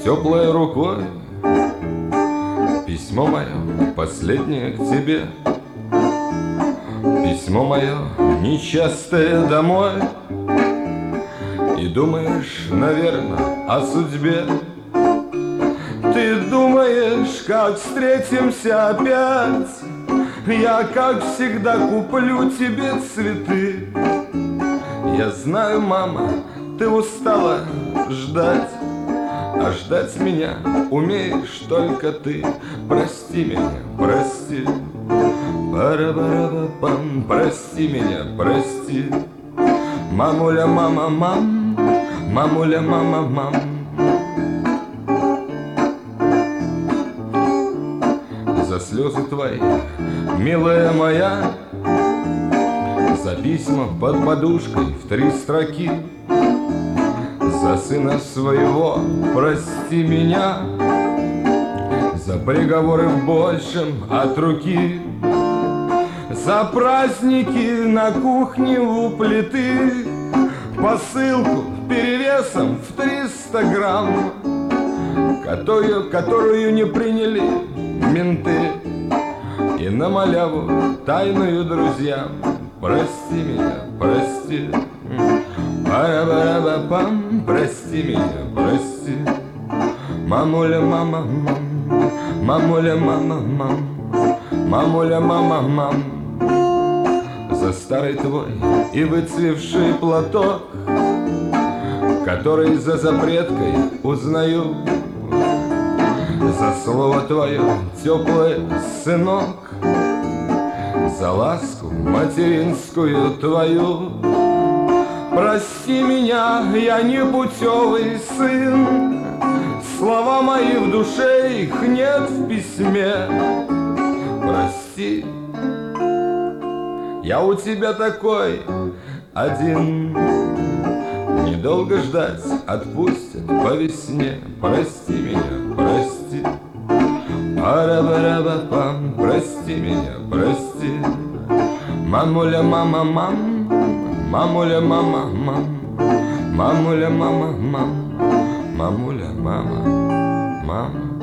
теплой рукой письмо мое последнее к тебе. Письмо мое нечастое домой. И думаешь, наверное, о судьбе. Ты думаешь, как встретимся опять. Я, как всегда, куплю тебе цветы. Я знаю, мама, ты устала ждать, а ждать меня умеешь только ты. Прости меня, прости. Пара-пара-па-пам. Прости меня, прости. Мамуля, мама, мам. Мамуля, мама, мам. За слезы твои, милая моя, за письма под подушкой в 3 строки, за сына своего прости меня, за приговоры в большем от руки, за праздники на кухне у плиты, посылку перевесом в 300 грамм, которую не приняли менты, и на маляву тайную друзьям. Прости меня, прости. Пара-пара-па-пам. Прости меня, прости. Мамуля, мама, мам. Мамуля, мама, мам. Мамуля, мама, мам. За старый твой и выцвевший платок, который за запреткой узнаю, за слово твое теплое, сынок, за ласку материнскую твою. Прости меня, я не путевый сын, слова мои в душе, их нет в письме. Прости, я у тебя такой один. Недолго ждать, отпустят по весне. Прости меня, прости. Пара-пара-па-пам. Прости меня, прости. Мамуля, мама, мам. Мамуля, мама, мам. Мамуля, мама, мам. Мамуля, мама, мама.